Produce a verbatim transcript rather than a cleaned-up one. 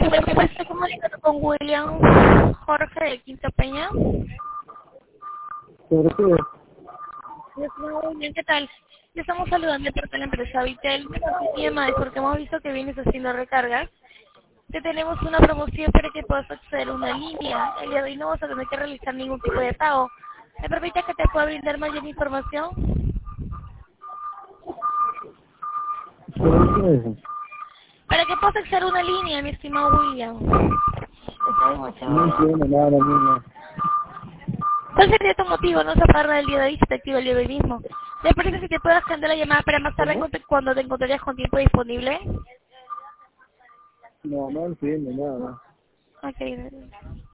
Me estoy comunicando con William Jorge de Quinta Peña. ¿Sobre qué? Muy bien, ¿qué tal? Le estamos saludando por la empresa Vitel. Mi llamada es porque hemos visto que vienes haciendo recargas. Te tenemos una promoción para que puedas acceder a una línea. El día de hoy no vas a tener que realizar ningún tipo de pago. ¿Me permite que te pueda brindar mayor información? ¿Sobre qué es? Para que puedas acceder a una línea, mi estimado William. Está bien, muchas No gracias. entiendo nada, niña. ¿Cuál sería tu motivo? No se parra del día de hoy, se te activa el día de hoy mismo. ¿Te parece si te puedo agendar la llamada para más tarde ¿Cómo? cuando te encontrarías con tiempo disponible? No, no entiendo nada. Ok.